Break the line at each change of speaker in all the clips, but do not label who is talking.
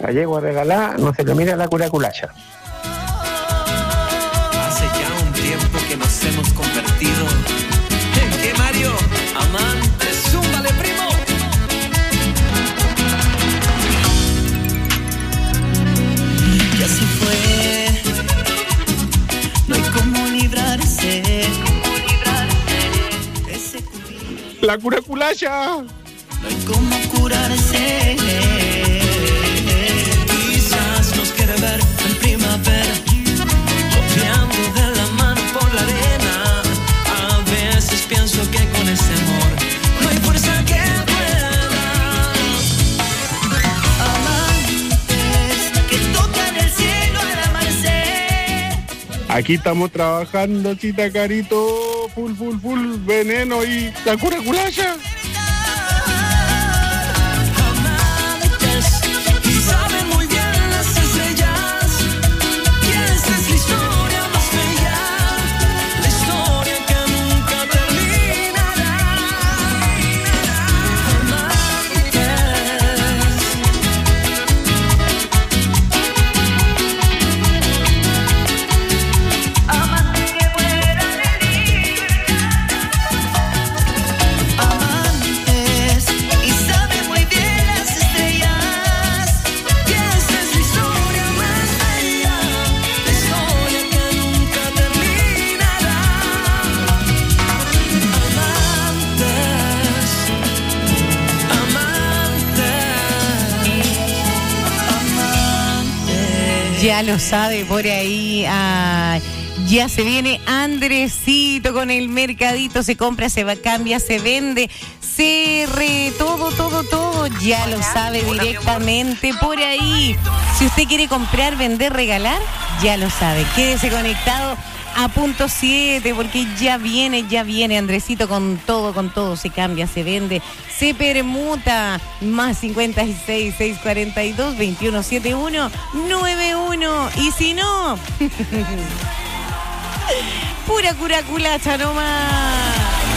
la yegua regalada no se le mira la curaculacha.
Hace ya un tiempo que nos hemos convertido en que Mario, amantes, zúmbale primo. Y así fue, no hay cómo librarse.
La curaculacha.
No hay cómo curarse. Quizás nos quiere ver en primavera, copiando de la mano por la arena. A veces pienso que con ese amor no hay fuerza que pueda. Amantes que tocan el cielo al amanecer.
Aquí estamos trabajando, chita carito, full, veneno y la curaculacha.
Ya lo sabe por ahí. Ya se viene Andresito con el mercadito. Se compra, se va, cambia, se vende, todo. Ya lo sabe directamente por ahí. Si usted quiere comprar, vender, regalar, ya lo sabe. Quédese conectado a punto 7 porque ya viene Andresito con todo. Se cambia, se vende, se permuta. Más 56 642 2171 91. Y si no, pura curaculacha nomás.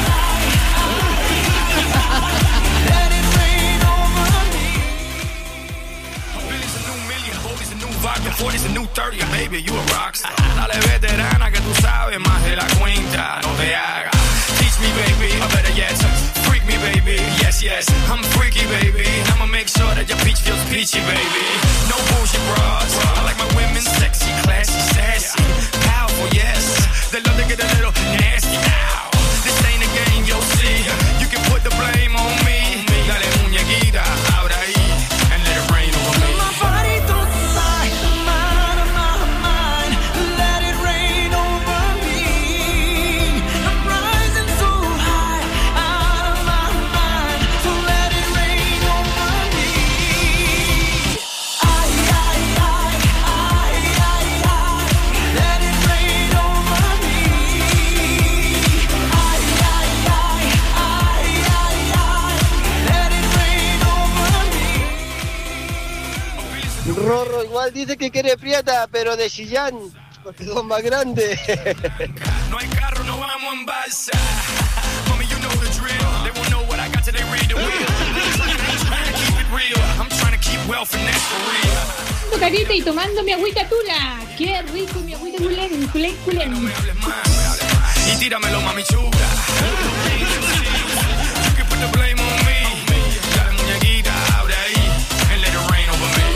It's a new 30, baby, you a rockstar. Dale veterana que tú sabes más de la cuenta. No te hagas. Teach me, baby, or better yet, freak me, baby. Yes, I'm freaky, baby. I'ma make sure that your peach feels peachy, baby. No bullshit bras. I like my women sexy, classy, sassy, powerful, yes. They love to get a little nasty. Ow. This ain't a game, you'll see. You can put the blame on me. Dale muñequita, ahora ahí, and let it rain over me.
Rorro igual dice que quiere prieta, pero de Chillán, porque son más grandes.
No hay carro, no vamos en balsa. Homie, you know the drill. They won't know what I got till they read the wheel. Trying to keep it real. I'm trying to keep wealth and that's for real.
Carita y tomando mi agüita tula. Qué rico mi agüita culén.
No me hables más. Y tíramelo, mami chula. You can put the blame on me. Dale muñequita, ahora ahí, and let it rain over me.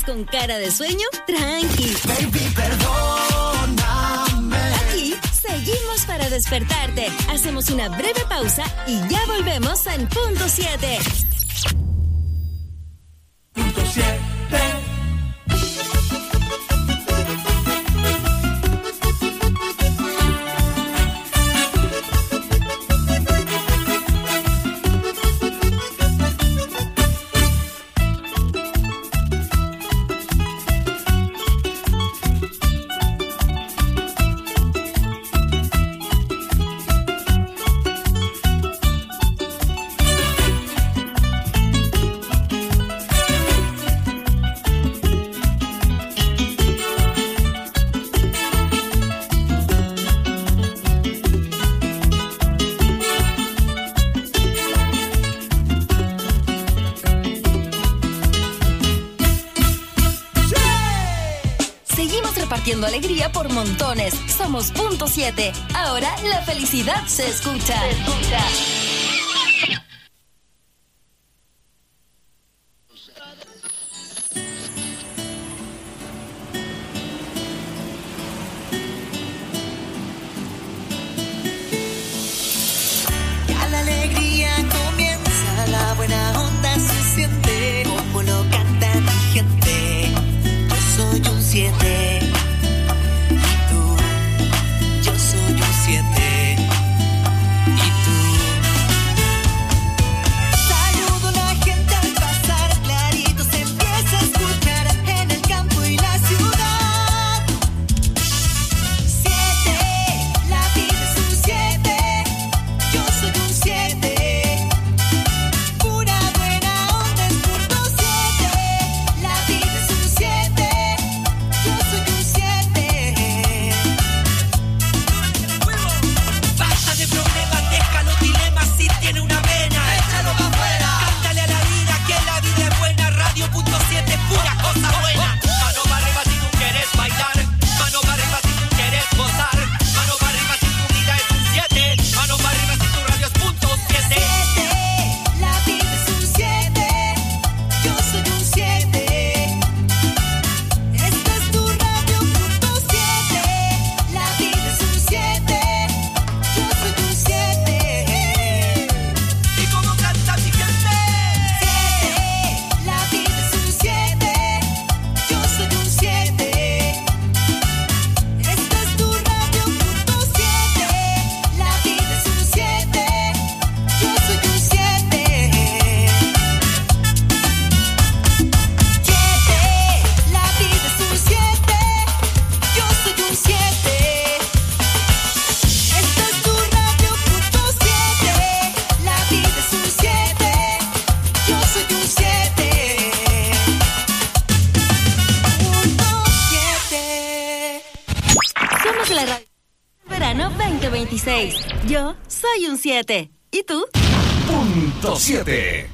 con cara de sueño? Tranqui.
Baby, perdóname.
Aquí seguimos para despertarte. Hacemos una breve pausa y ya volvemos en Punto 7.
Punto 7.
Repartiendo alegría por montones. Somos Punto 7. Ahora la felicidad se escucha.
Ya la alegría comienza, la buena onda se siente, como lo canta mi gente. Yo soy un 7.
Verano 2026. Yo soy un 7. ¿Y tú?
Punto 7.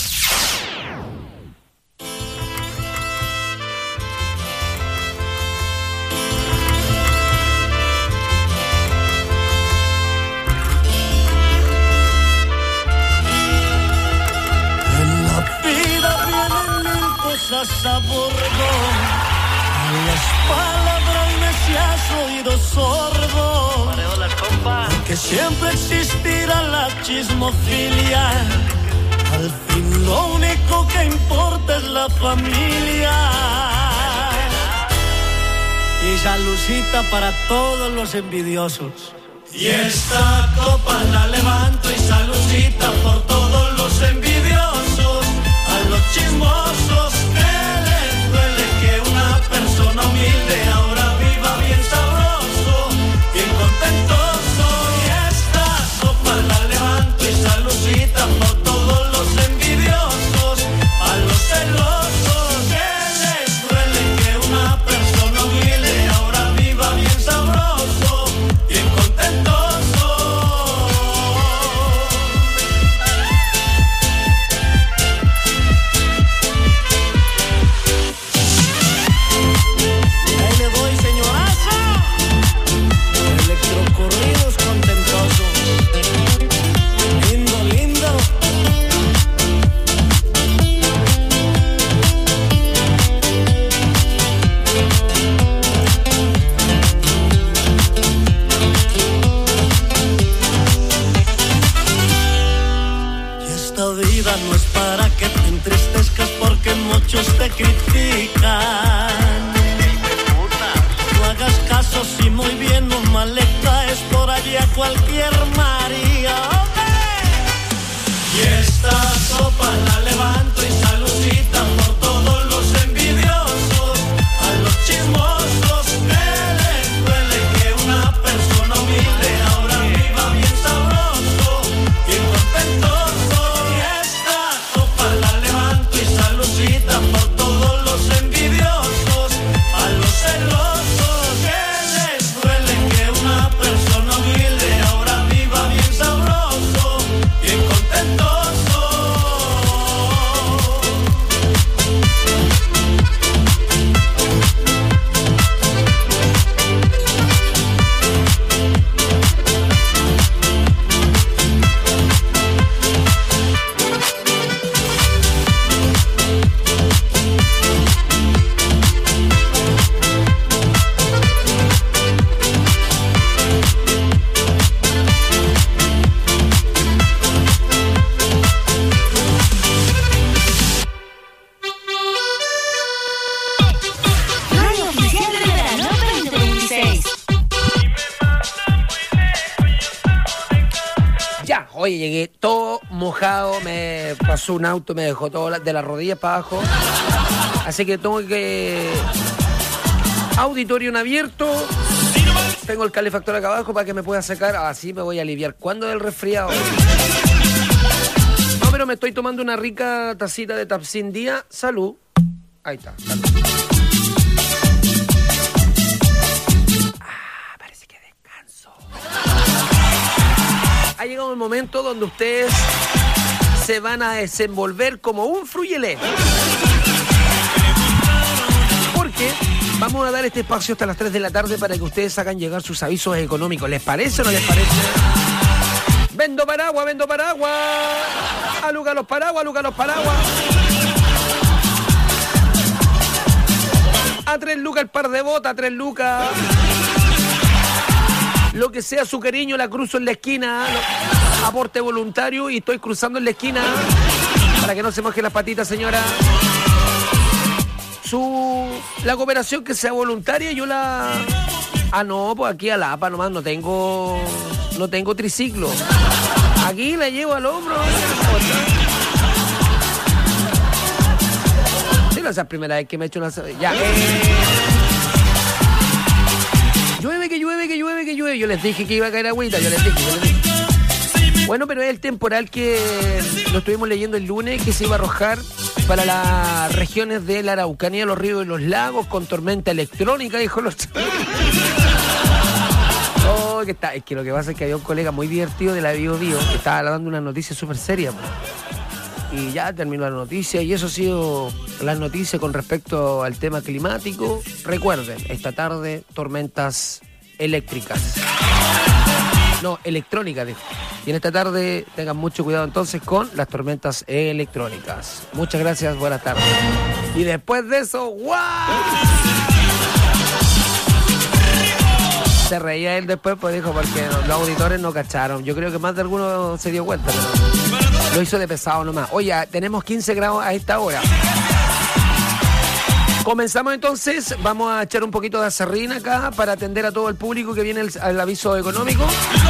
En la vida vienen mil cosas a bordo. A las palabras me se has oído sordo. Porque siempre existirá la chismofilia. Al fin lo único que importa es la familia. Y salucita para todos los envidiosos. Y esta copa la levanto y salucita por todos los envidiosos. A los chismosos que les duele que una persona humilde ahora viva bien sabroso, bien contentoso. Y esta copa la levanto y salucita por todos los envidiosos. A los celosos que les duele que una persona humilde ahora viva bien sabroso, bien contentoso.
entristezcas porque muchos te critican. No hagas caso si muy bien o mal le caes por allí a cualquier María. Y esta sopa la levanto y saludita por todos los envidiosos, a los chismosos que les duele que una persona humilde ahora viva bien sabroso, bien contentoso. Y esta sopa la levanto y saludita por todos los envidiosos, a los celosos que les duele que una persona humilde ahora viva bien sabroso, bien contentoso.
Radio Oficial del Verano 2026.
Ya, oye, llegué todo mojado, me pasó un auto, me dejó todo de las rodillas para abajo. Así que tengo que... Auditorio en abierto. Tengo el calefactor acá abajo para que me pueda secar. Así me voy a aliviar. ¿Cuándo del resfriado? No, pero me estoy tomando una rica tacita de Tapsin Día. Salud. Ahí está. Salud. Parece que descanso. Ha llegado el momento donde ustedes se van a desenvolver como un fruyelé. Porque vamos a dar este espacio hasta las 3 de la tarde para que ustedes hagan llegar sus avisos económicos. ¿Les parece o no les parece? Vendo paraguas, vendo paraguas. Aluga los paraguas, aluga los paraguas. A 3 lucas el par de botas, 3 lucas. Lo que sea su cariño, la cruzo en la esquina. Aporte voluntario y estoy cruzando en la esquina. Para que no se mojen las patitas, señora. La cooperación que sea voluntaria, yo la... Ah, no, pues aquí a la APA nomás no tengo triciclo. Aquí la llevo al hombro. Sí, no es la primera vez que me he hecho una... Ya, Llueve, que llueve, que llueve, que llueve. Yo les dije que iba a caer agüita, yo les dije. Bueno, pero es el temporal que lo estuvimos leyendo el lunes, que se iba a arrojar para las regiones de la Araucanía, los ríos y los lagos, con tormenta electrónica, dijo los... Oh, que está. Es que lo que pasa es que había un colega muy divertido de la Bio Bio que estaba dando una noticia súper seria, pues. Y ya terminó la noticia, y eso ha sido las noticias con respecto al tema climático. Recuerden, esta tarde, tormentas eléctricas. No, electrónicas, dijo. Y en esta tarde tengan mucho cuidado entonces con las tormentas electrónicas. Muchas gracias, buenas tardes. Y después de eso, ¡guau! Se reía él después, pues dijo, porque los auditores no cacharon. Yo creo que más de alguno se dio cuenta, pero lo hizo de pesado nomás. Oye, tenemos 15 grados a esta hora. Comenzamos entonces, vamos a echar un poquito de acerrín acá para atender a todo el público que viene al aviso económico.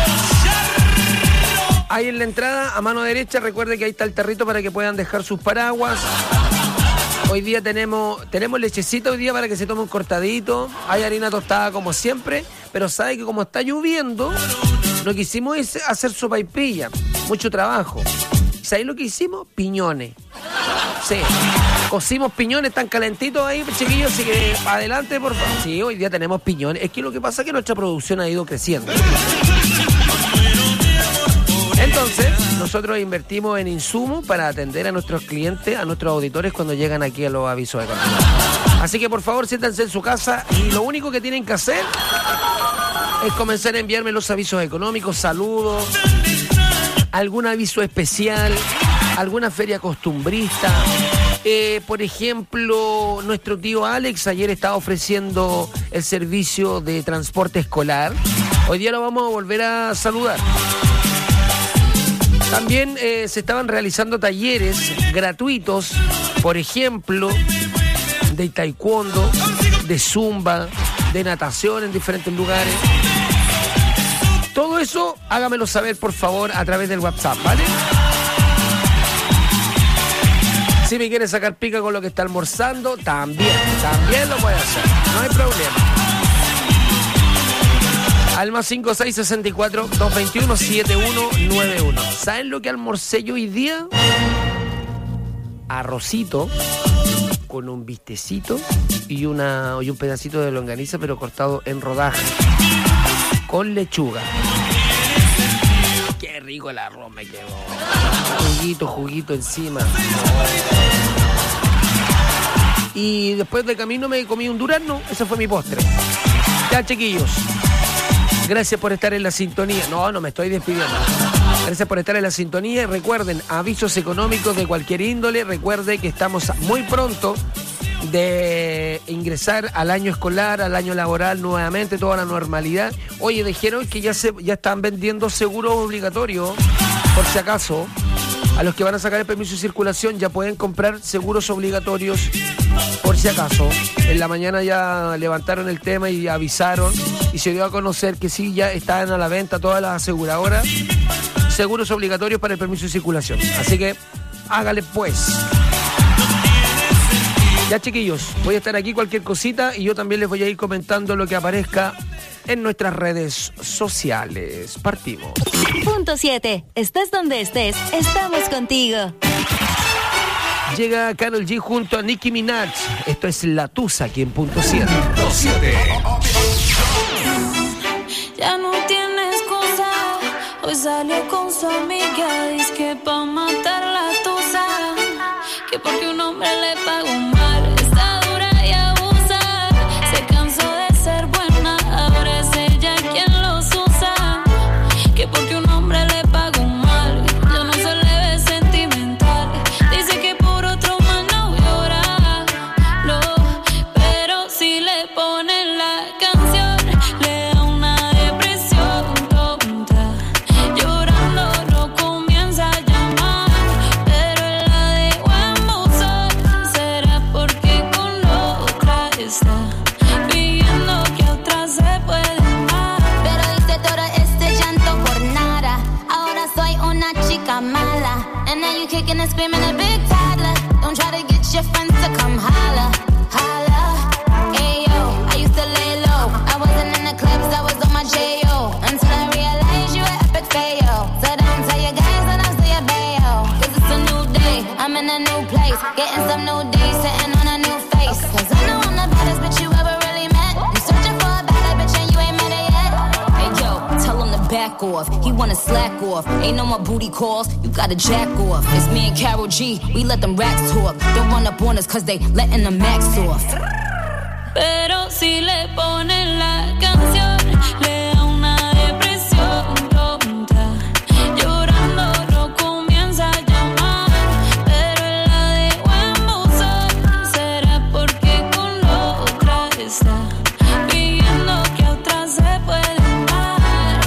Ahí en la entrada, a mano derecha, recuerde que ahí está el tarrito para que puedan dejar sus paraguas. Hoy día tenemos lechecita hoy día para que se tome un cortadito. Hay harina tostada como siempre, pero sabe que como está lloviendo, lo que hicimos es hacer sopaipilla, mucho trabajo. ¿Sabéis lo que hicimos? Piñones. Sí, cocimos piñones, están calentitos ahí, chiquillos, así que adelante, por favor. Sí, hoy día tenemos piñones. Es que lo que pasa es que nuestra producción ha ido creciendo. Entonces, nosotros invertimos en insumos para atender a nuestros clientes, a nuestros auditores cuando llegan aquí a los avisos económicos. Así que por favor, siéntanse en su casa y lo único que tienen que hacer es comenzar a enviarme los avisos económicos, saludos, algún aviso especial, alguna feria costumbrista. Por ejemplo, nuestro tío Alex ayer estaba ofreciendo el servicio de transporte escolar. Hoy día lo vamos a volver a saludar. También se estaban realizando talleres gratuitos, por ejemplo, de taekwondo, de zumba, de natación en diferentes lugares. Todo eso, hágamelo saber, por favor, a través del WhatsApp, ¿vale? Si me quiere sacar pica con lo que está almorzando, también lo puede hacer, no hay problema. Al más 5664-221-7191. ¿Saben lo que almorcé yo hoy día? Arrocito con un bistecito y un pedacito de longaniza, pero cortado en rodajas, con lechuga. Qué rico el arroz me quedó. Juguito encima. Y después de camino me comí un durazno. Ese fue mi postre. Ya, chiquillos, gracias por estar en la sintonía. No me estoy despidiendo. Gracias por estar en la sintonía. Y recuerden, avisos económicos de cualquier índole. Recuerde que estamos muy pronto de ingresar al año escolar, al año laboral nuevamente, toda la normalidad. Oye, dijeron que ya están vendiendo seguros obligatorios, por si acaso. A los que van a sacar el permiso de circulación ya pueden comprar seguros obligatorios, por si acaso. En la mañana ya levantaron el tema y avisaron y se dio a conocer que sí, ya están a la venta todas las aseguradoras seguros obligatorios para el permiso de circulación. Así que hágale pues. Ya, chiquillos, voy a estar aquí cualquier cosita y yo también les voy a ir comentando lo que aparezca en nuestras redes sociales. Partimos.
Punto 7. Estés donde estés, estamos contigo.
Llega Karol G junto a Nicki Minaj. Esto es La Tusa aquí en Punto 7.
Punto 7.
Ya no tiene excusa. Hoy salió con su amiga. Dice que pa' matar la tusa, que porque un hombre le pagó mal, está dura y abusa. Se cansó de ser buena, ahora es ella quien los usa. Que porque un hombre le pagó mal, yo no se le ve sentimental. Dice que por otro más no llora, no, pero si le ponen la canción, le da una depresión tonta. Llorando no comienza a llamar, pero él la dejó en buzón. Será porque con otra está pidiendo que otra se puede amar.
Pero hice todo este llanto por nada. Ahora soy una chica mala. And now you kicking and screaming a big toddler. Don't try to get your friends to come holla, holla. Ayo, I used to lay low. I wasn't in the clubs, I was on my J.O. Until I realized you were epic fail. So don't tell your guys that I'm still your bayo. Cause it's a new day, I'm in a new place. Getting some new days, sitting on a new face. Cause I know I'm the baddest bitch you ever really met. You searching for a bad bitch and you ain't met her yet.
Hey yo, tell him to back off. He wanna slack off. Ain't no more booty calls, you gotta jack off. It's me and Karol G, we let them racks talk. Don't run up on us cause they letting the max off.
Pero si le ponen la canción, le da una depresión tonta. Llorando no comienza a llamar, pero él la dejó en buzón. Será porque con otra está pidiendo que otra se puede amar.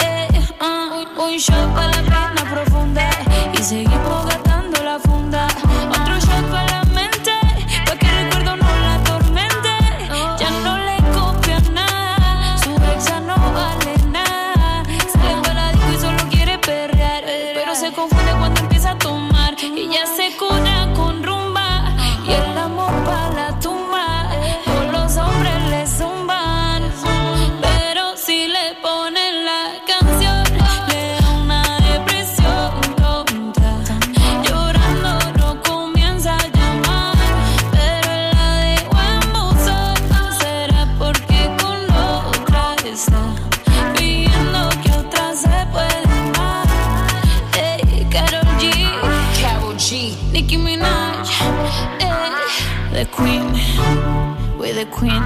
Un shot para la pena profunda y seguimos gastando la funda. Otro shot para la mente, pa' que el recuerdo no la atormente. Ya no le copia nada, su exa no vale nada. Sale para la disco y solo quiere perrear, pero se confunde cuando empieza a tomar. Y ya se cura con rumba y el amor para la tumba. Todos los hombres le zumban, pero si le ponen la canción, le da una depresión tonta. Llorando no comienza a llamar, pero él la dejó en buzón. Será porque con otra está pidiendo que otra se puede amar. Hey, Karol G, Nicki Minaj, the queen, we're the queen.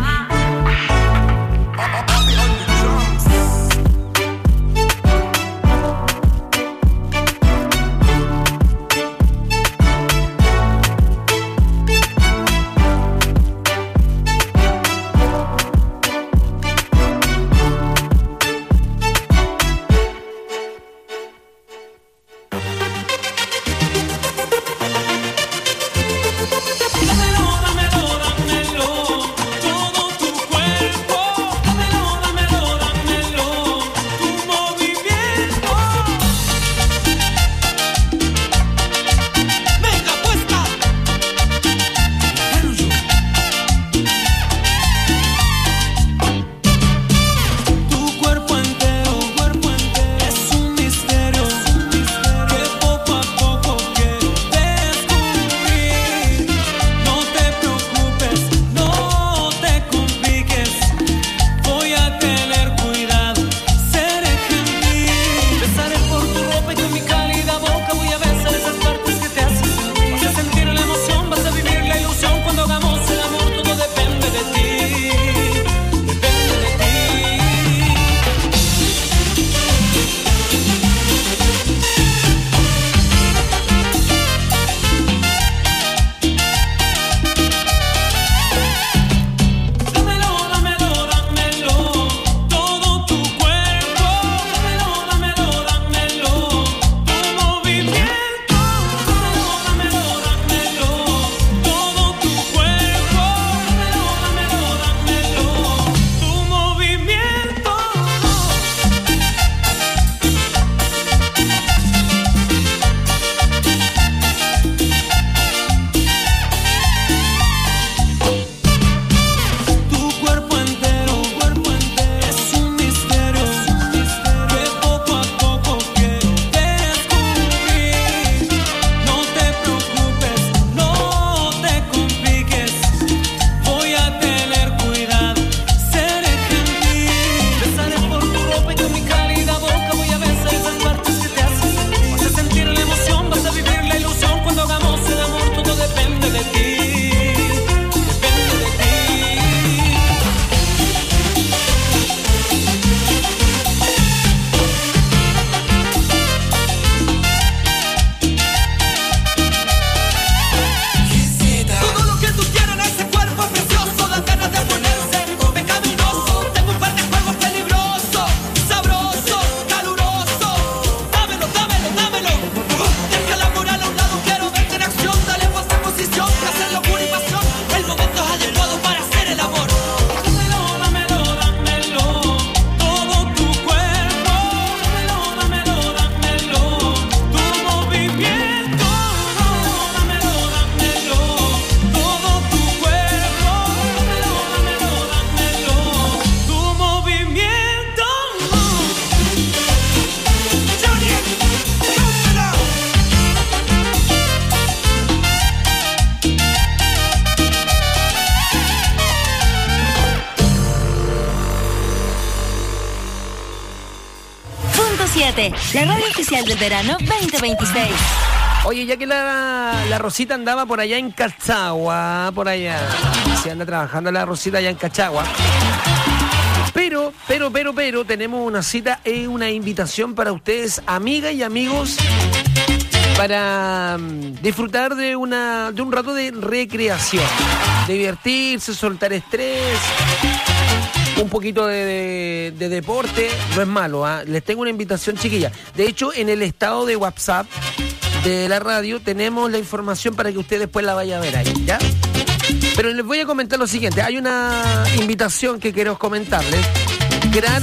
.7, la radio oficial del verano 2026.
Oye, ya que la Rosita andaba por allá en Cachagua, por allá, se anda trabajando la Rosita allá en Cachagua. Pero, tenemos una cita y una invitación para ustedes, amigas y amigos, para disfrutar de un rato de recreación, divertirse, soltar estrés, un poquito de deporte, no es malo, ¿eh? Les tengo una invitación, chiquilla. De hecho, en el estado de WhatsApp de la radio tenemos la información para que usted después la vaya a ver ahí, ¿ya? Pero les voy a comentar lo siguiente. Hay una invitación que quiero comentarles. Gran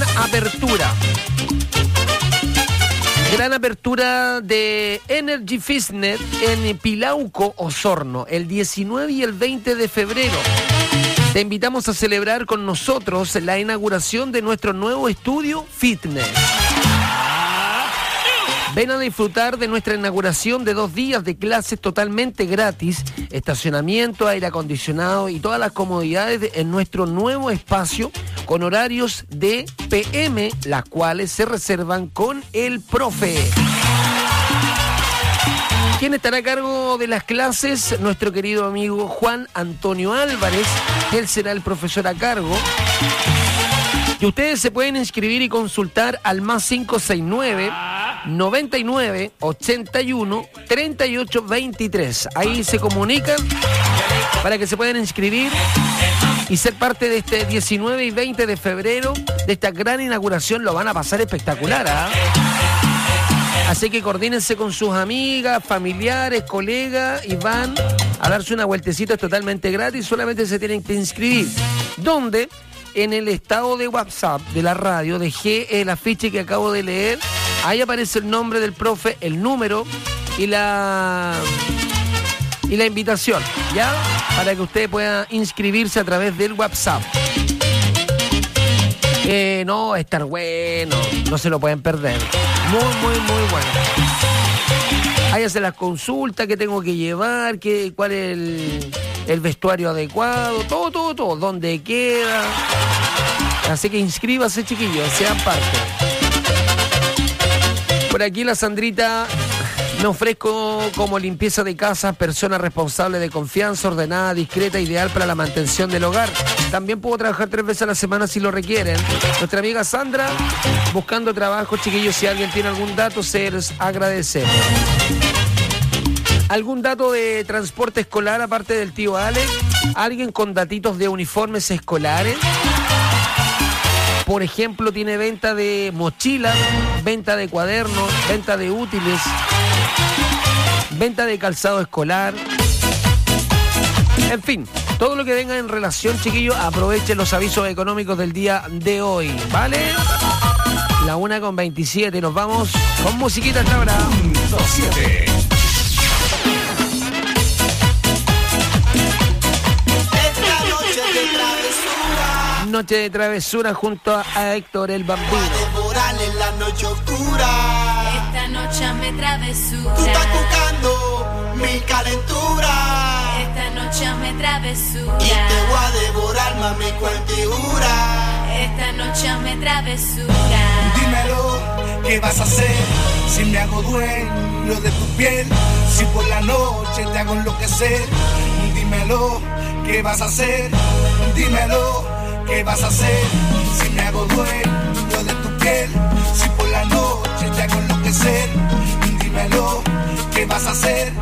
apertura de Energy Fitness en Pilauco, Osorno, el 19 y el 20 de febrero. Te invitamos a celebrar con nosotros la inauguración de nuestro nuevo estudio fitness. Ven a disfrutar de nuestra inauguración de 2 días de clases totalmente gratis, estacionamiento, aire acondicionado y todas las comodidades en nuestro nuevo espacio con horarios de PM, las cuales se reservan con el profe. ¿Quién estará a cargo de las clases? Nuestro querido amigo Juan Antonio Álvarez. Él será el profesor a cargo. Y ustedes se pueden inscribir y consultar al más 569 99 81 38 23. Ahí se comunican para que se puedan inscribir y ser parte de este 19 y 20 de febrero, de esta gran inauguración. Lo van a pasar espectacular, ¿ah? Así que coordínense con sus amigas, familiares, colegas y van a darse una vueltecita, es totalmente gratis, solamente se tienen que inscribir. ¿Dónde? En el estado de WhatsApp de la radio dejé el afiche que acabo de leer. Ahí aparece el nombre del profe, el número y la invitación, ¿ya? Para que usted pueda inscribirse a través del WhatsApp. No, estar bueno, no se lo pueden perder. Muy bueno. Ahí hace las consultas, qué tengo que llevar, cuál es el vestuario adecuado, todo, dónde queda. Así que inscríbase, chiquillos, sean parte. Por aquí la Sandrita: me ofrezco como limpieza de casa, persona responsable de confianza, ordenada, discreta, ideal para la mantención del hogar. También puedo trabajar 3 veces a la semana si lo requieren. Nuestra amiga Sandra, buscando trabajo, chiquillos, si alguien tiene algún dato, se les agradece. ¿Algún dato de transporte escolar aparte del tío Alex? ¿Alguien con datitos de uniformes escolares? Por ejemplo, tiene venta de mochilas, venta de cuadernos, venta de útiles, venta de calzado escolar. En fin, todo lo que venga en relación, chiquillos, aprovechen los avisos económicos del día de hoy, ¿vale? La 1:27, nos vamos con musiquita hasta ahora.
7.
Noche de travesura junto a Héctor el Bambino.
La noche oscura.
Esta noche me travesura.
Tú estás buscando mi calentura.
Esta noche me travesura.
Y te voy a devorar, mami, cuentigura.
Esta noche me travesura.
Dímelo, ¿qué vas a hacer? Si me hago dueño de tu piel, si por la noche te hago enloquecer. Dímelo, ¿qué vas a hacer? Dímelo, ¿qué vas a hacer? Si me hago dueño de tu piel, si por la noche te hago enloquecer. Dímelo, ¿qué vas a hacer?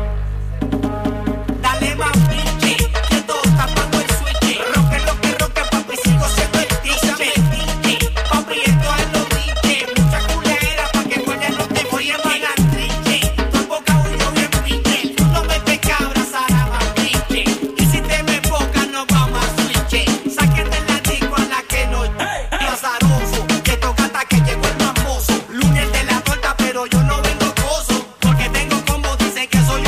Dale más pinche, que todo está tapando el switch. Roque, papi, sigo siendo el DJ. Papi, esto es lo dije. Mucha culera pa' que guardia no te voy a pagar triche. Tu boca huyo bien pinche. Tú no me te cabras, ahora más pinche. Y si te me enfocas, no vamos a switch. Sáquete la disco a la que no azaroso. Que toca hasta que llegó el famoso. Lunes de la torta, pero yo no vengo coso. Porque tengo como dice que soy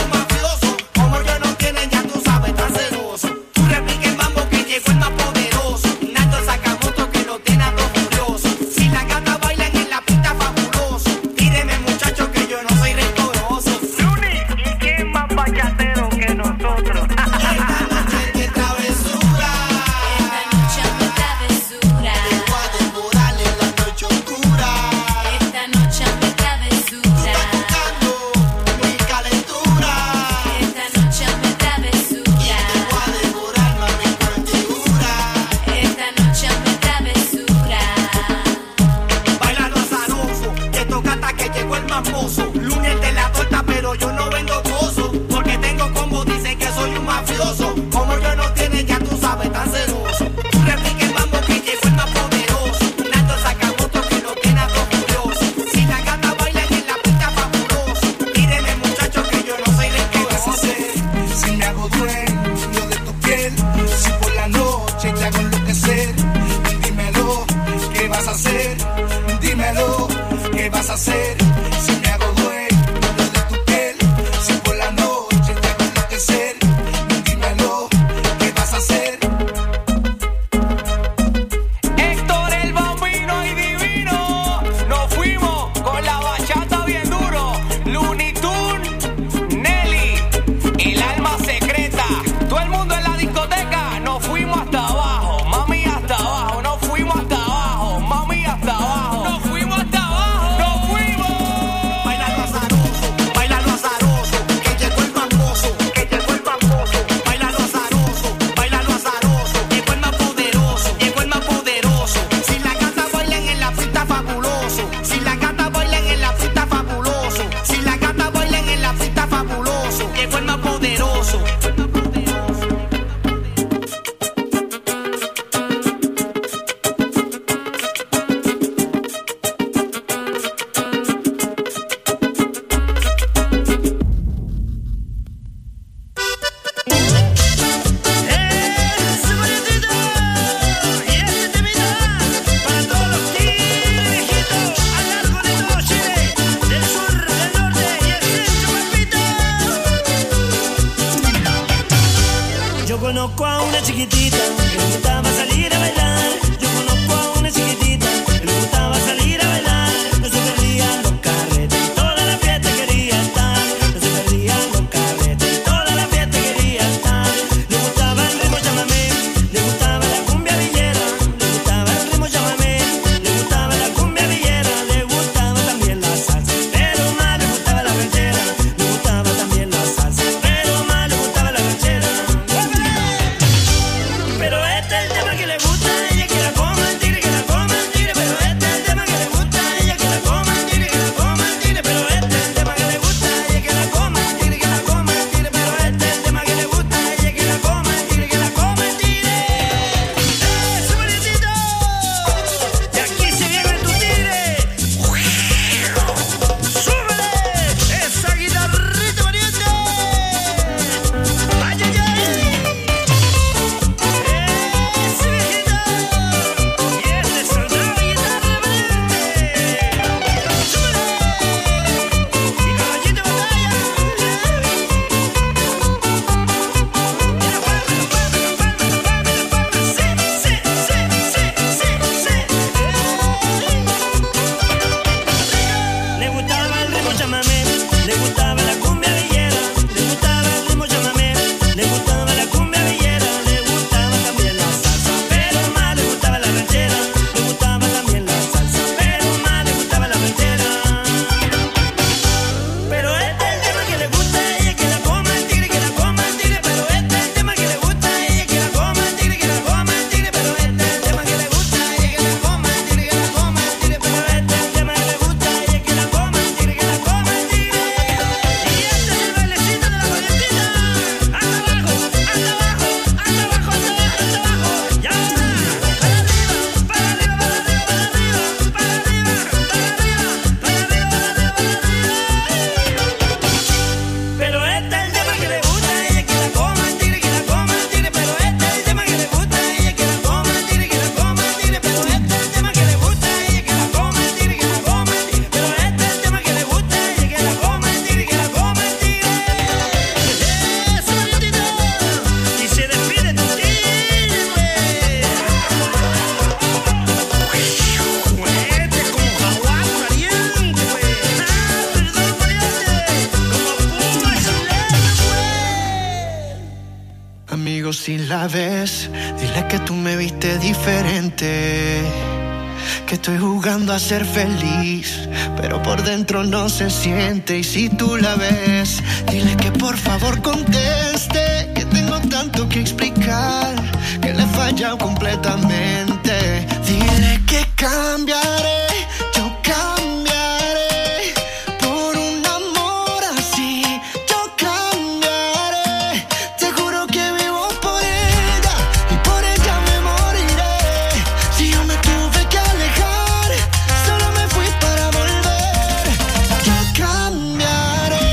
Yo conozco a una chiquitita que le gustaba salir a bailar. Yo conozco a una chiquitita que le gustaba salir a bailar. No se perdían los carretes, toda la fiesta quería estar. No se perdían los carretes, toda la fiesta quería estar. Le gustaba el ritmo chamamé, le gustaba la cumbia villera. Le gustaba el ritmo chamamé, le gustaba la cumbia villera. Le gustaba también la salsa, pero más le gustaba la ranchera. Le gustaba también la salsa, pero más le gustaba la ranchera. Pero este es el tema que le gusta a ella, que la coma el tigre, que la coma el tigre. Pero este es el tema que le gusta a ella, que la coma el tigre, que la coma el tigre. Pero este es el tema que le gusta a ella, que la coma el tigre, que la coma el tigre. Pero este es el tema que le gusta a ella, que la coma el tigre, que la coma el tigre. ¡Súbelito! Y aquí se viene tu tigre. ¡Súbele! ¡Esa guitarrita pariente! ¡Ay, ay, ay! ¡Ese viejito! Y este soldado de guitarra pariente. ¡Súbele! Y caballito de batalla. Le gustaba el ritmo chamamé, le gustaba la cumbia villera. Le gustaba el ritmo chamamé, le gustaba la cumbia villera. Le gustaba también la salsa, pero más le gustaba la ranchera. Le gustaba también la salsa, pero más le gustaba la ranchera. Pero este es el tema que le gusta a ella, que la coma el tigre, que la coma el tigre. Pero este es el tema que le gusta a ella, que la coma el tigre, que la coma el tigre. Pero este es el tema que le gusta a ella, que la coma el tigre, que la coma el tigre. Pero este es el tema que le gusta a ella, que la coma el tigre, que la coma el tigre. Y este es el bailecito de la corrientita. Hasta abajo, hasta abajo, hasta abajo, hasta abajo, hasta abajo. Y ahora, para arriba, para arriba, para arriba, para arriba, para arriba, para arriba, para arriba, para arriba, para arriba. Pero este es el tema que le gusta a ella, que la coma el tigre, que la coma el tigre. Pero este es el tema que le gusta a ella, que la coma el tigre, que la coma el tigre. Pero este es el tema que le gusta a ella, que la coma el tigre, que la coma el tigre. Pero este es el tema que le gusta a ella, que la coma el tigre, que la coma el tigre. ¡Eso, mariotito! Y se despide tu tigre. Este es como jaguar pariente, pues. Ah, perdón, pariente. Como puma chilena, pues.
Amigo, si la ves, dile que tú me viste diferente. Que estoy jugando a ser feliz, pero por dentro no se siente. Y si tú la ves, dile que por favor conteste. Que tengo tanto que explicar, que le he fallado completamente. Dile que cambiaré, yo cambiaré. Por un amor así, yo cambiaré. Te juro que vivo por ella y por ella me moriré. Si yo me tuve que alejar, solo me fui para volver. Yo cambiaré.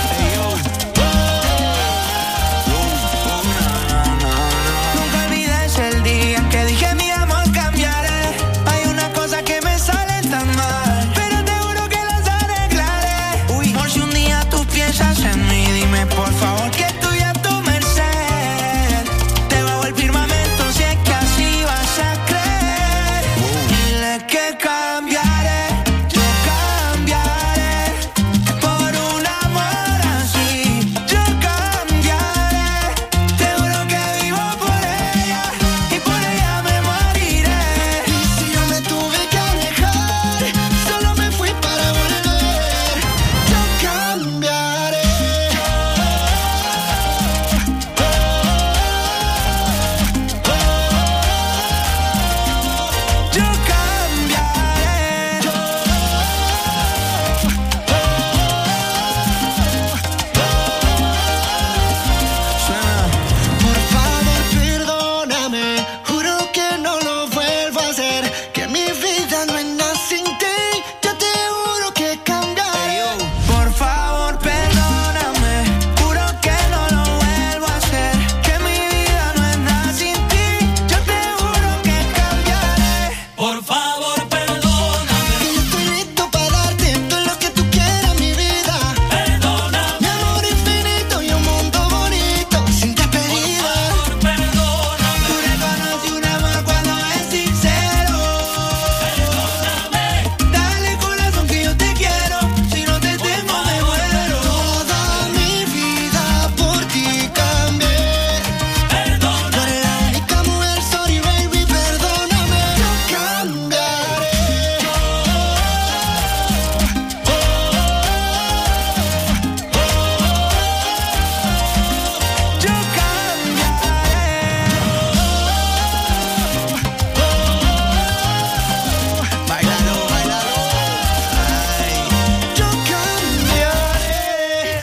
Nunca olvides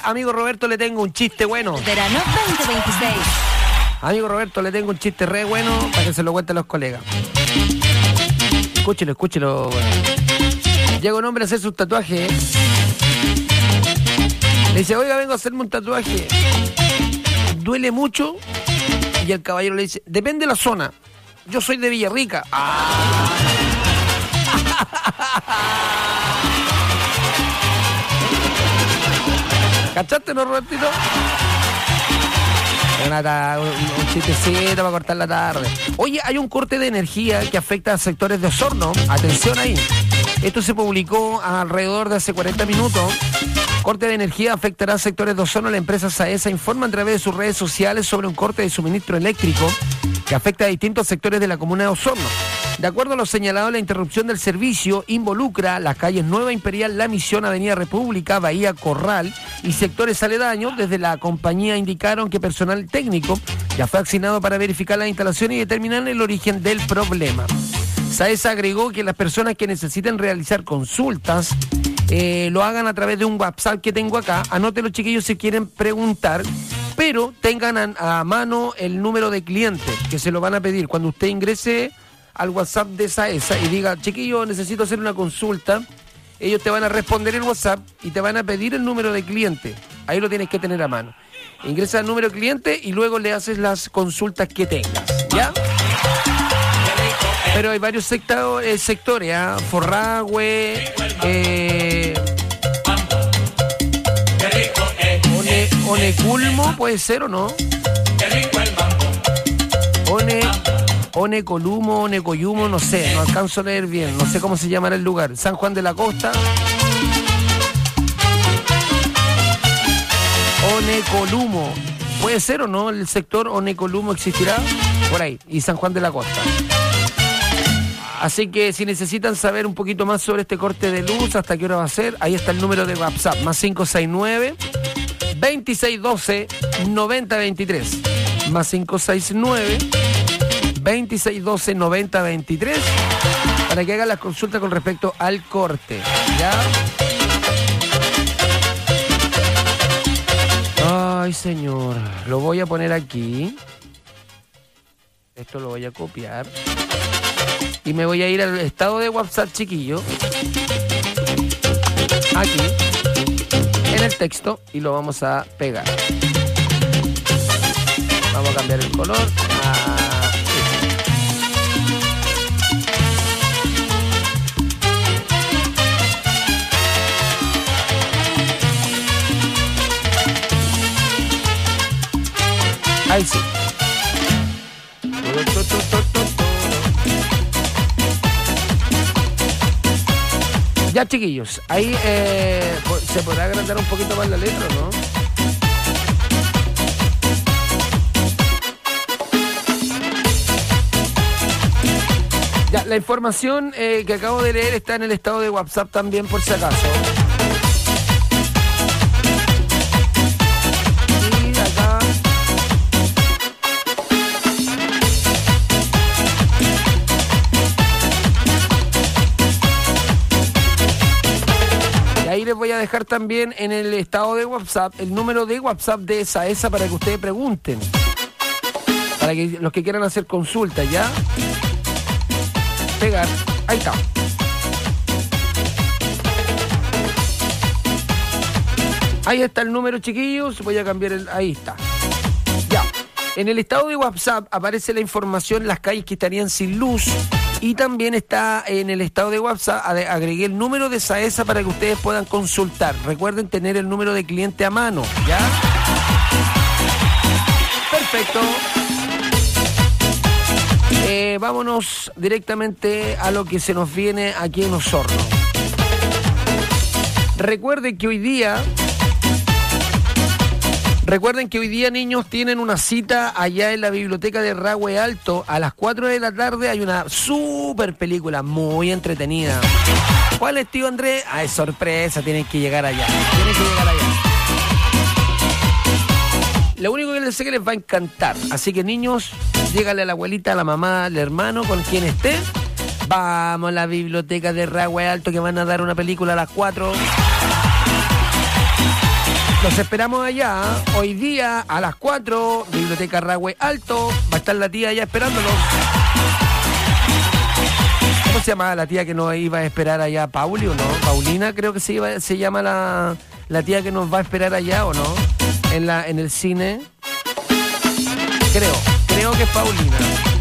amigo Roberto, le tengo un chiste bueno.
Verano 2026.
Amigo Roberto, le tengo un chiste re bueno para que se lo cuenten los colegas. Escúchelo. Llega un hombre a hacer sus tatuajes. Le dice, oiga, vengo a hacerme un tatuaje. ¿Duele mucho? Y el caballero le dice, depende de la zona. Yo soy de Villarrica. ¿Cachaste, no, Robertito? Un chistecito para cortar la tarde. Oye, hay un corte de energía que afecta a sectores de Osorno. Atención ahí. Esto se publicó alrededor de hace 40 minutos. Corte de energía afectará a sectores de Osorno. La empresa SAESA informa a través de sus redes sociales sobre un corte de suministro eléctrico que afecta a distintos sectores de la comuna de Osorno. De acuerdo a lo señalado, la interrupción del servicio involucra las calles Nueva Imperial, La Misión, Avenida República, Bahía Corral y sectores aledaños. Desde la compañía indicaron que personal técnico ya fue asignado para verificar la instalación y determinar el origen del problema. SAESA agregó que las personas que necesiten realizar consultas lo hagan a través de un WhatsApp que tengo acá. Anótenlo, chiquillos, si quieren preguntar, pero tengan a mano el número de cliente que se lo van a pedir cuando usted ingrese al WhatsApp de SAESA y diga, chiquillo, necesito hacer una consulta. Ellos te van a responder el WhatsApp y te van a pedir el número de cliente. Ahí lo tienes que tener a mano. Ingresa el número de cliente y luego le haces las consultas que tengas, ¿ya? Pero hay varios sectores, Forragüe, Oneculmo, puede ser o no. Onecolumo, Onecoyumo, no sé, no alcanzo a leer bien, no sé cómo se llamará el lugar. San Juan de la Costa. Onecolumo, puede ser o no, el sector Onecolumo existirá por ahí, y San Juan de la Costa. Así que si necesitan saber un poquito más sobre este corte de luz, hasta qué hora va a ser, ahí está el número de WhatsApp, más 569-2612-9023. Más 569-2612-9023 para que hagan las consultas con respecto al corte, ¿ya? Ay, señor, lo voy a poner aquí. Esto lo voy a copiar. Y me voy a ir al estado de WhatsApp, chiquillo. Aquí. En el texto. Y lo vamos a pegar. Vamos a cambiar el color. Ahí sí. Ya, chiquillos, ahí se podrá agrandar un poquito más la letra, ¿no? Ya, la información que acabo de leer está en el estado de WhatsApp también, por si acaso. Y acá... Ahí les voy a dejar también en el estado de WhatsApp el número de WhatsApp de SAESA para que ustedes pregunten. Para que los que quieran hacer consultas, ¿ya? Pegar. Ahí está. Ahí está el número, chiquillos. Voy a cambiar el... Ahí está. Ya. En el estado de WhatsApp aparece la información, las calles que estarían sin luz. Y también está en el estado de WhatsApp, agregué el número de SAESA para que ustedes puedan consultar. Recuerden tener el número de cliente a mano, ¿ya? Perfecto. Vámonos directamente a lo que se nos viene aquí en Osorno. Recuerden que hoy día, niños, tienen una cita allá en la biblioteca de Rahue Alto. A las 4 de la tarde hay una super película muy entretenida. ¿Cuál es, tío Andrés? Es sorpresa, tienen que llegar allá. Lo único que les sé que les va a encantar. Así que, niños, llégale a la abuelita, a la mamá, al hermano, con quien esté. Vamos a la biblioteca de Rahue Alto, que van a dar una película a las 4. Los esperamos allá. Hoy día a las 4, Biblioteca Rahue Alto. Va a estar la tía allá esperándolos. ¿Cómo se llama la tía que nos iba a esperar allá? ¿Pauli o no? Paulina creo que se llama la tía que nos va a esperar allá, ¿o no? En el cine. Creo que es Paulina.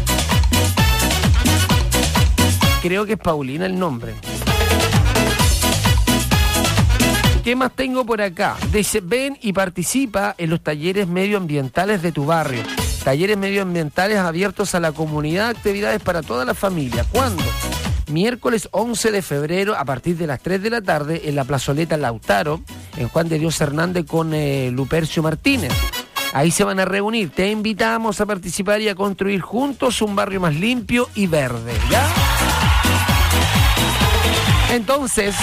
Creo que es Paulina el nombre. ¿Qué más tengo por acá? Dice, ven y participa en los talleres medioambientales de tu barrio. Talleres medioambientales abiertos a la comunidad, actividades para toda la familia. ¿Cuándo? Miércoles 11 de febrero a partir de las 3 de la tarde en la plazoleta Lautaro, en Juan de Dios Hernández con Lupercio Martínez. Ahí se van a reunir. Te invitamos a participar y a construir juntos un barrio más limpio y verde, ¿ya? Entonces,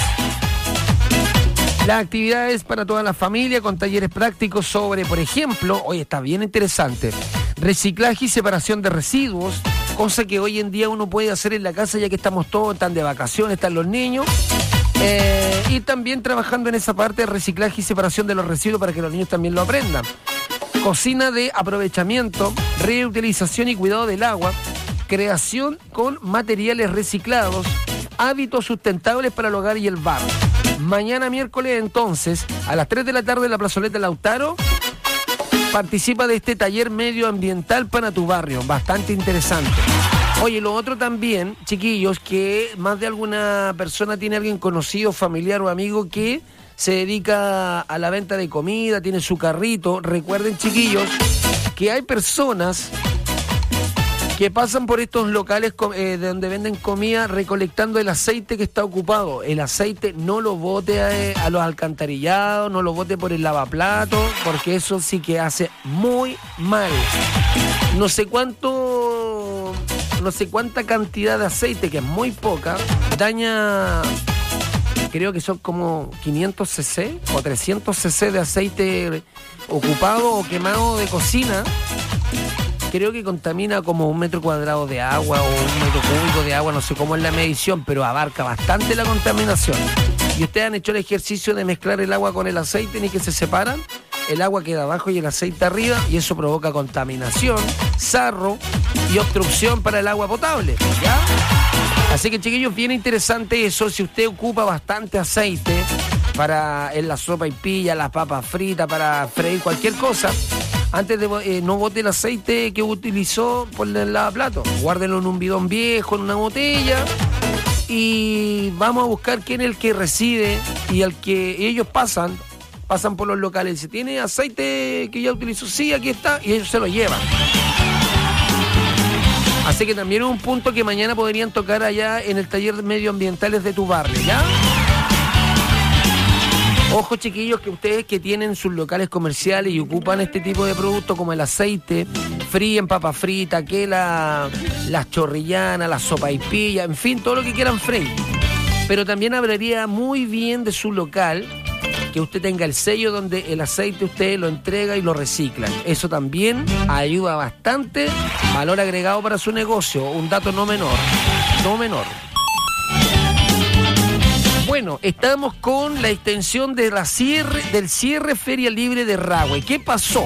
las actividades para toda la familia con talleres prácticos sobre, por ejemplo, hoy está bien interesante, reciclaje y separación de residuos, cosa que hoy en día uno puede hacer en la casa ya que estamos todos, están de vacaciones, están los niños, y también trabajando en esa parte de reciclaje y separación de los residuos para que los niños también lo aprendan. Cocina de aprovechamiento, reutilización y cuidado del agua, creación con materiales reciclados, hábitos sustentables para el hogar y el barrio. Mañana miércoles entonces, a las 3 de la tarde en la plazoleta Lautaro, participa de este taller medioambiental para tu barrio, bastante interesante. Oye, lo otro también, chiquillos, que más de alguna persona tiene alguien conocido, familiar o amigo que se dedica a la venta de comida, tiene su carrito. Recuerden, chiquillos, que hay personas que pasan por estos locales de donde venden comida recolectando el aceite que está ocupado. El aceite no lo bote a los alcantarillados, no lo bote por el lavaplatos, porque eso sí que hace muy mal. No sé cuánta cantidad de aceite, que es muy poca, daña, creo que son como 500 cc o 300 cc de aceite ocupado o quemado de cocina. Creo que contamina como 1 metro cuadrado de agua o 1 metro cúbico de agua, no sé cómo es la medición, pero abarca bastante la contaminación. ¿Y ustedes han hecho el ejercicio de mezclar el agua con el aceite ni que se separan? El agua queda abajo y el aceite arriba y eso provoca contaminación, sarro y obstrucción para el agua potable, ¿ya? Así que, chiquillos, bien interesante eso. Si usted ocupa bastante aceite en la sopa y pilla, las papas fritas, para freír cualquier cosa, antes de no bote el aceite que utilizó por el lavaplato. Guárdenlo en un bidón viejo, en una botella, y vamos a buscar quién es el que reside y al que ellos pasan por los locales. Si tiene aceite que ya utilizó, sí, aquí está, y ellos se lo llevan. Así que también es un punto que mañana podrían tocar allá en el taller medioambientales de tu barrio, ¿ya? Ojo, chiquillos, que ustedes que tienen sus locales comerciales y ocupan este tipo de productos como el aceite, fríen papas fritas, que las chorrillanas, la sopaipilla, en fin, todo lo que quieran freír. Pero también hablaría muy bien de su local que usted tenga el sello donde el aceite usted lo entrega y lo reciclan. Eso también ayuda bastante, valor agregado para su negocio, un dato no menor. Bueno, estamos con la extensión de del cierre Feria Libre de Rahue. ¿Qué pasó?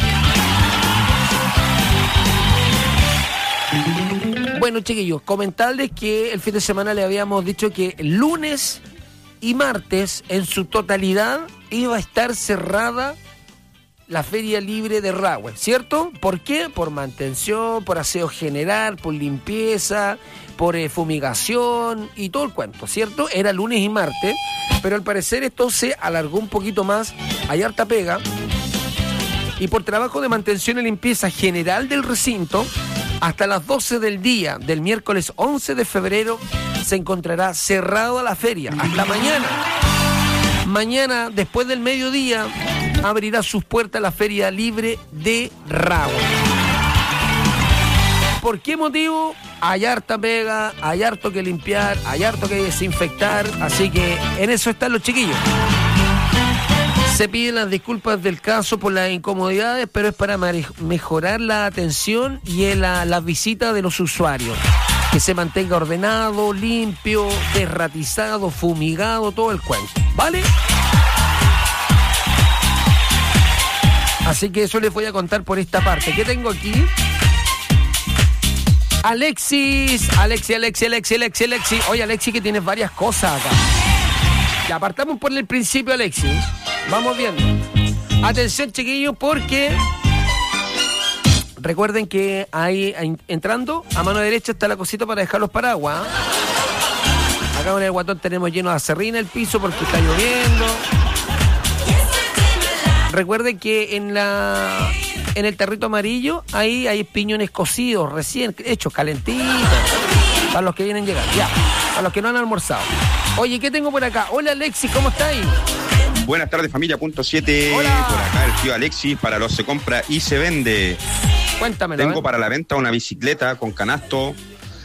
Bueno, chiquillos, comentarles que el fin de semana le habíamos dicho que el lunes y martes, en su totalidad, iba a estar cerrada la Feria Libre de Rahue, ¿cierto? ¿Por qué? Por mantención, por aseo general, por limpieza, por fumigación y todo el cuento, ¿cierto? Era lunes y martes, pero al parecer esto se alargó un poquito más, hay harta pega, y por trabajo de mantención y limpieza general del recinto, hasta las 12 del día del miércoles 11 de febrero se encontrará cerrada la feria, hasta mañana. Mañana, después del mediodía, abrirá sus puertas la Feria Libre de Rahue. ¿Por qué motivo? Hay harta pega, hay harto que limpiar, hay harto que desinfectar, así que en eso están los chiquillos. Se piden las disculpas del caso por las incomodidades, pero es para mejorar la atención y la visita de los usuarios. Que se mantenga ordenado, limpio, desratizado, fumigado, todo el cuento, ¿vale? Así que eso les voy a contar por esta parte. ¿Qué tengo aquí? Alexi. Oye, Alexi, que tienes varias cosas acá. Ya, partamos por el principio, Alexi. Vamos viendo. Atención, chiquillos, porque recuerden que ahí entrando a mano derecha está la cosita para dejar los paraguas. Acá en el Guatón tenemos lleno de acerrín el piso porque está lloviendo. Recuerden que en el tarrito amarillo ahí hay piñones cocidos, recién hechos, calentitos. Para los que vienen llegando, ya. Para los que no han almorzado. Oye, ¿qué tengo por acá? Hola, Alexis, ¿cómo estáis?
Buenas tardes, familia, punto 7.
Hola.
Por acá el tío Alexis, para los se compra y se vende.
Cuéntamelo.
Tengo para la venta una bicicleta con canasto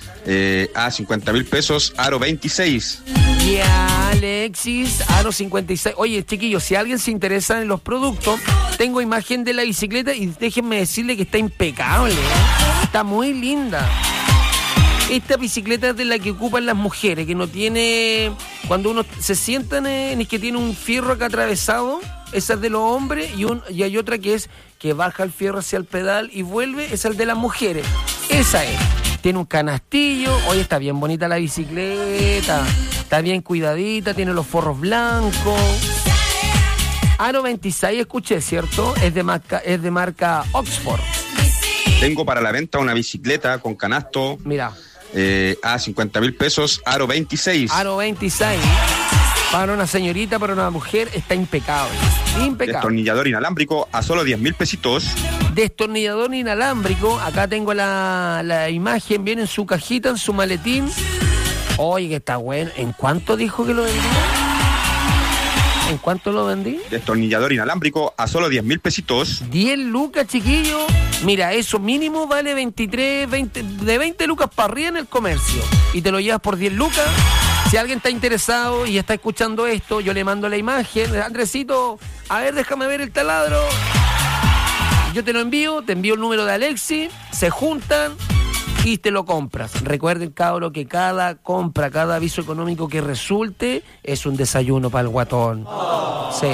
a 50,000 pesos, aro 26.
Ya, Alexis, aro 56. Oye, chiquillos, si alguien se interesa en los productos, tengo imagen de la bicicleta y déjenme decirle que está impecable, ¿eh? Está muy linda. Esta bicicleta es de la que ocupan las mujeres, que no tiene... Cuando uno se sientan es que tiene un fierro acá atravesado, esa es de los hombres, y hay otra que es que baja el fierro hacia el pedal y vuelve, esa es el de las mujeres. Esa es. Tiene un canastillo, oye, está bien bonita la bicicleta, está bien cuidadita, tiene los forros blancos. Aro 26, escuché, ¿cierto? Es de marca Oxford.
Tengo para la venta una bicicleta con canasto.
Mira.
A 50,000 pesos, aro 26.
Aro 26. Para una señorita, para una mujer, está impecable. Impecable.
Destornillador inalámbrico a solo 10,000 pesitos.
Destornillador inalámbrico. Acá tengo la imagen. Viene en su cajita, en su maletín. Oye, que está bueno. ¿En cuánto dijo que lo vendía? ¿En cuánto lo vendí?
Destornillador inalámbrico a solo 10,000 pesitos.
10 lucas, chiquillo. Mira, eso mínimo vale 23, 20, de 20 lucas para arriba en el comercio. Y te lo llevas por 10 lucas. Si alguien está interesado y está escuchando esto, yo le mando la imagen. Andresito, a ver, déjame ver el taladro. Yo te lo envío, te envío el número de Alexi, se juntan y te lo compras. Recuerden, cabro, que cada compra, cada aviso económico que resulte es un desayuno para el guatón. Sí.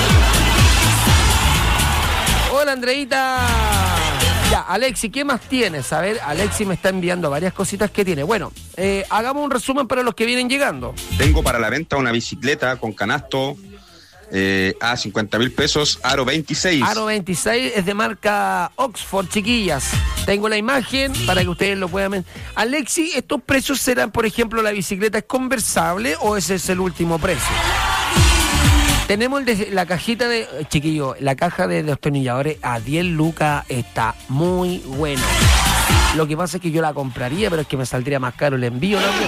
Hola, Andreita. Ya, Alexi, ¿qué más tienes? A ver, Alexi me está enviando varias cositas que tiene. Bueno, hagamos un resumen para los que vienen llegando.
Tengo para la venta una bicicleta con canasto a 50,000 pesos, aro 26.
Aro 26 es de marca Oxford, chiquillas. Tengo la imagen para que ustedes lo puedan ver. Alexi, ¿estos precios serán, por ejemplo, la bicicleta es conversable o ese es el último precio? Tenemos la cajita de... Chiquillo, la caja de destornilladores a 10 lucas está muy bueno. Lo que pasa es que yo la compraría, pero es que me saldría más caro el envío, ¿no?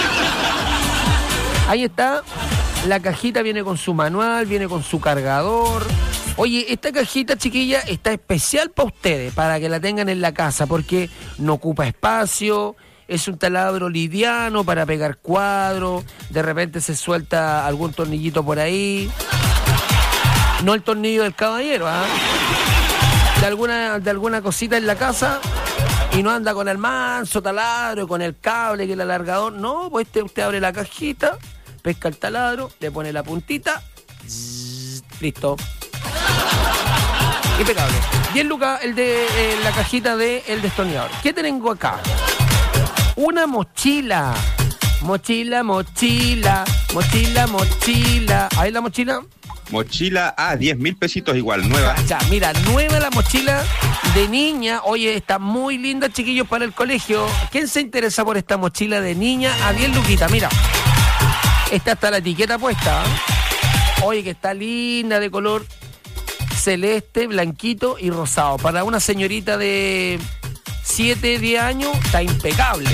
Ahí está. La cajita viene con su manual, viene con su cargador. Oye, esta cajita, chiquilla, está especial para ustedes, para que la tengan en la casa, porque no ocupa espacio, es un taladro liviano para pegar cuadros, de repente se suelta algún tornillito por ahí. No el tornillo del caballero, ¿ah? De alguna cosita en la casa y no anda con el manso taladro, con el cable, que el alargador. No, pues usted abre la cajita, pesca el taladro, le pone la puntita, listo. Impecable. 10 lucas el de la cajita del destornillador. ¿Qué tengo acá? Una mochila. Mochila. ¿Ahí la mochila?
Mochila a 10,000 pesitos igual, nueva.
Ya, mira, nueva la mochila de niña. Oye, está muy linda, chiquillos, para el colegio. ¿Quién se interesa por esta mochila de niña a 10 luquitas? Mira, esta está la etiqueta puesta. Oye, que está linda, de color celeste, blanquito y rosado. Para una señorita de 7, 10 años, está impecable.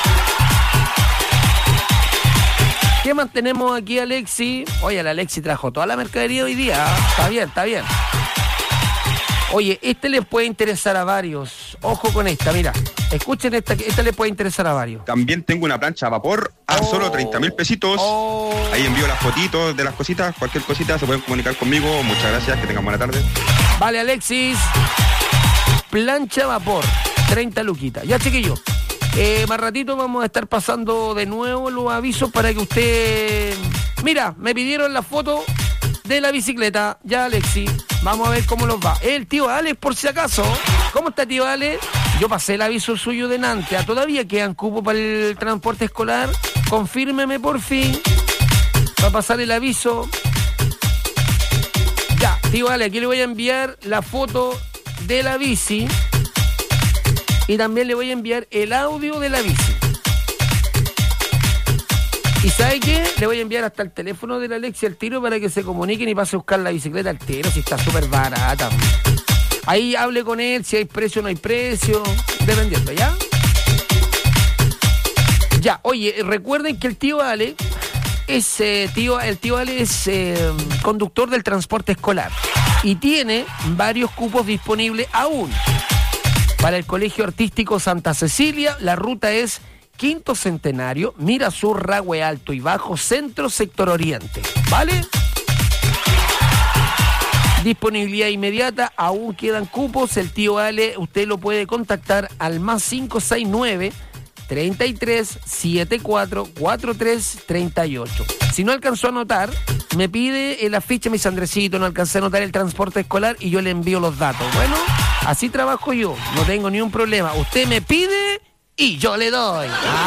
¿Qué más tenemos aquí, Alexi? Oye, la Alexi trajo toda la mercadería hoy día. Está bien. Oye, este le puede interesar a varios. Ojo con esta, mira. Escuchen esta le puede interesar a varios.
También tengo una plancha a vapor a solo 30,000 pesitos. Ahí envío las fotitos de las cositas. Cualquier cosita se pueden comunicar conmigo. Muchas gracias, que tengan buena tarde.
Vale, Alexis. Plancha a vapor, 30 luquitas. Ya, chiquillo. Más ratito vamos a estar pasando de nuevo los avisos para que usted... Mira, me pidieron la foto de la bicicleta. Ya, Alexi. Vamos a ver cómo los va. El tío Alex, por si acaso. ¿Cómo está, tío Alex? Yo pasé el aviso suyo de Nantea. ¿Todavía quedan cupos para el transporte escolar? Confírmeme por fin. Va a pasar el aviso. Ya, tío Alex, aquí le voy a enviar la foto de la bici. Y también le voy a enviar el audio de la bici. ¿Y sabe qué? Le voy a enviar hasta el teléfono de la Alexia al tiro para que se comuniquen y pase a buscar la bicicleta al tiro, si está súper barata. Ahí hable con él, si hay precio o no hay precio, dependiendo, ¿ya? Ya, oye, recuerden que el tío Ale es, el tío Ale es conductor del transporte escolar y tiene varios cupos disponibles aún. Para el Colegio Artístico Santa Cecilia, la ruta es Quinto Centenario, Mirasur, Ragüe Alto y Bajo, Centro, Sector Oriente. ¿Vale? Disponibilidad inmediata, aún quedan cupos. El tío Ale, usted lo puede contactar al más 569 33 74 43 38. Si no alcanzó a anotar, me pide el afiche, mis Andresito, no alcancé a anotar el transporte escolar y yo le envío los datos. Bueno, así trabajo yo, no tengo ni un problema. Usted me pide y yo le doy.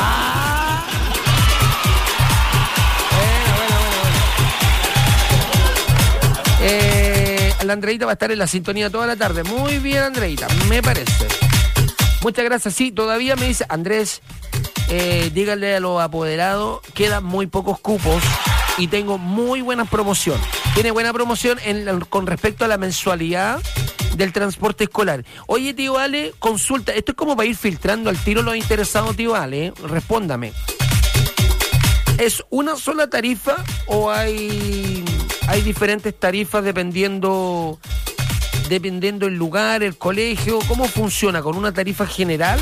La Andreita va a estar en la sintonía toda la tarde. Muy bien, Andreita, me parece. Muchas gracias. Sí, todavía me dice Andrés, díganle a los apoderados, quedan muy pocos cupos y tengo muy buena promoción. Tiene buena promoción con respecto a la mensualidad del transporte escolar. Oye, tío Ale, consulta, esto es como para ir filtrando al tiro los interesados, tío Ale, respóndame. ¿Es una sola tarifa o hay diferentes tarifas dependiendo el lugar, el colegio? ¿Cómo funciona? ¿Con una tarifa general?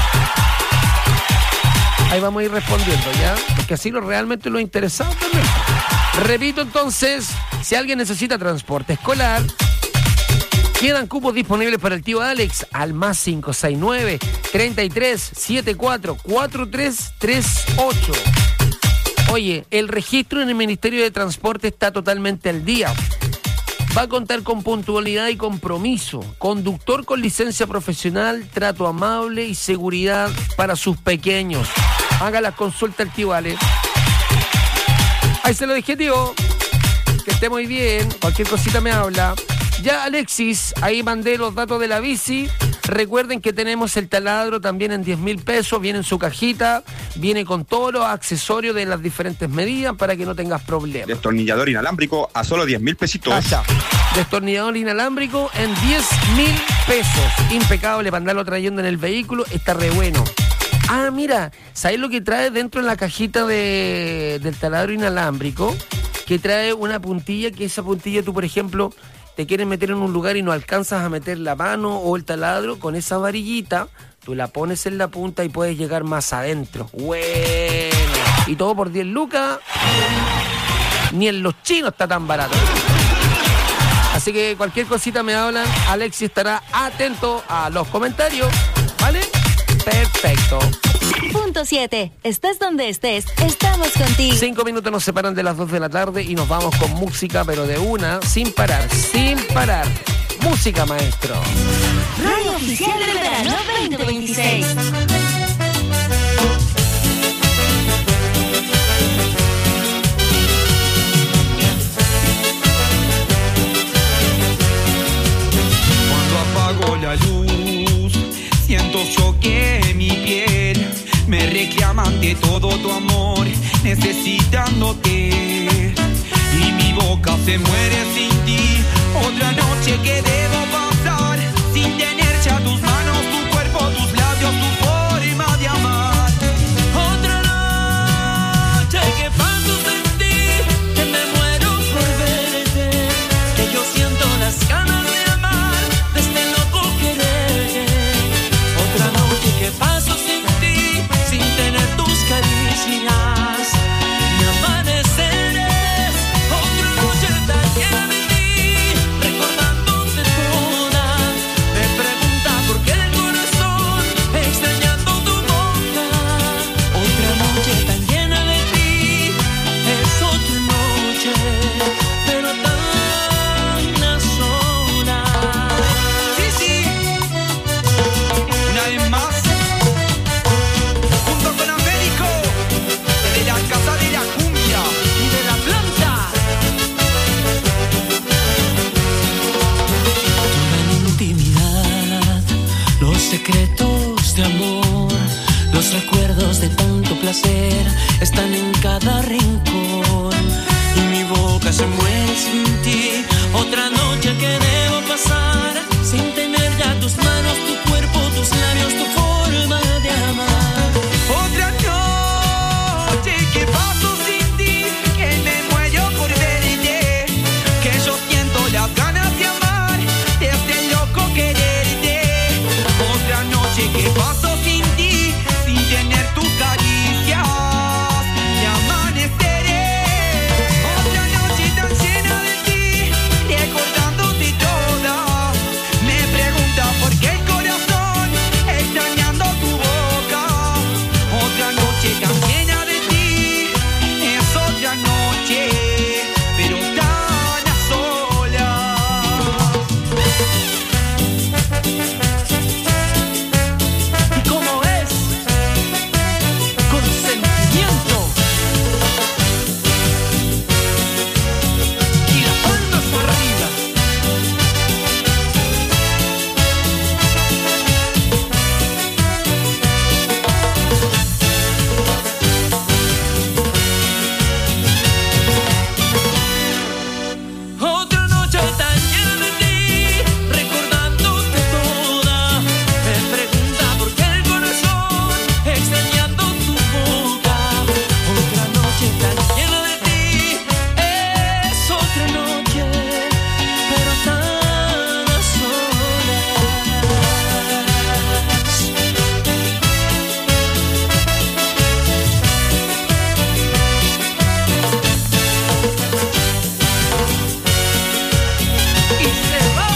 Ahí vamos a ir respondiendo, ¿ya? Porque así realmente los interesados también. Repito entonces, si alguien necesita transporte escolar, quedan cupos disponibles para el tío Alex al más 569 33 74 43 38. Oye, el registro en el Ministerio de Transporte está totalmente al día. Va a contar con puntualidad y compromiso. Conductor con licencia profesional, trato amable y seguridad para sus pequeños. Haga la consulta al tío Ale. Ahí se lo dije, tío. Que esté muy bien. Cualquier cosita me habla. Ya, Alexis, ahí mandé los datos de la bici. Recuerden que tenemos el taladro también en 10.000 pesos. Viene en su cajita. Viene con todos los accesorios de las diferentes medidas para que no tengas problemas.
Destornillador inalámbrico a solo 10.000 pesitos.
Cacha. Destornillador inalámbrico en 10.000 pesos. Impecable para andarlo trayendo en el vehículo. Está re bueno. Ah, mira, ¿sabes lo que trae dentro de la cajita del taladro inalámbrico? Que trae una puntilla, que esa puntilla tú, por ejemplo, te quieres meter en un lugar y no alcanzas a meter la mano o el taladro, con esa varillita, tú la pones en la punta y puedes llegar más adentro. Bueno. Y todo por 10 lucas. Ni en los chinos está tan barato. Así que cualquier cosita me hablan. Alexis estará atento a los comentarios. ¿Vale? Perfecto.
Punto 7. Estás donde estés, estamos contigo.
5 minutos nos separan de las 2 de la tarde y nos vamos con música, pero de una, sin parar, sin parar. Música, maestro.
Radio Oficial del Verano 2026.
Cuando apago la luz, siento choque mi piel. Me reclaman de todo tu amor, necesitándote. Y mi boca se muere sin ti. Otra noche que debo pasar sin tener ya tus manos, tu cuerpo, tus labios, tu forma de amar. Otra noche que paso sin ti, que me muero por verte, que yo siento las ganas de amar, de este loco querer. Otra noche que paso sin ti, sin tener tus caricias y amaneceres. Otra noche tan llena de ti, recordándote toda. Me pregunto
secretos de amor, los recuerdos de tanto placer están en cada rincón. Y mi boca se muere sin ti. Otra noche que debo pasar sin tener ya tus manos, tu cuerpo, tus labios, tu forma de amar.
Otra noche que paso sin ti, que me muero por verte, que yo siento las ganas de amar, de este loco quererte. Otra noche que paso sin ti, sin tener tus caricias, y amaneceré. Otra noche tan llena de ti, recordándote toda. Me pregunta por qué el corazón extrañando tu boca. Otra noche tan llena de ti, es otra noche, pero tan a solas.
¿Y cómo es? Con sentimiento. Y las palmas para arriba. Otra noche tan llena de ti, recordándote toda. Me pregunta por qué el corazón extrañando tu boca. Otra noche tan llena de ti, es otra noche, pero tan a solas. Y se va.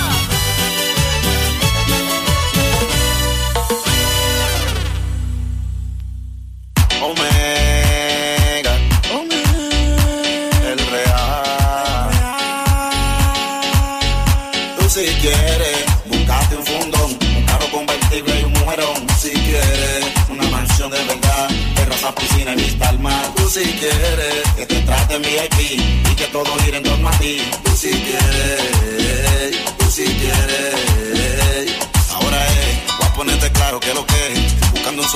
Omega, el real. Tú si quieres, búscate un fundón, un carro convertible y un mujerón. Si quieres, una mansión de verdad, terraza, piscina y vista al mar. Tú si quieres, que te traten VIP y que todo gire en torno a ti. Tú si quieres, tú si quieres. Ahora voy a ponerte claro que lo que es, buscando un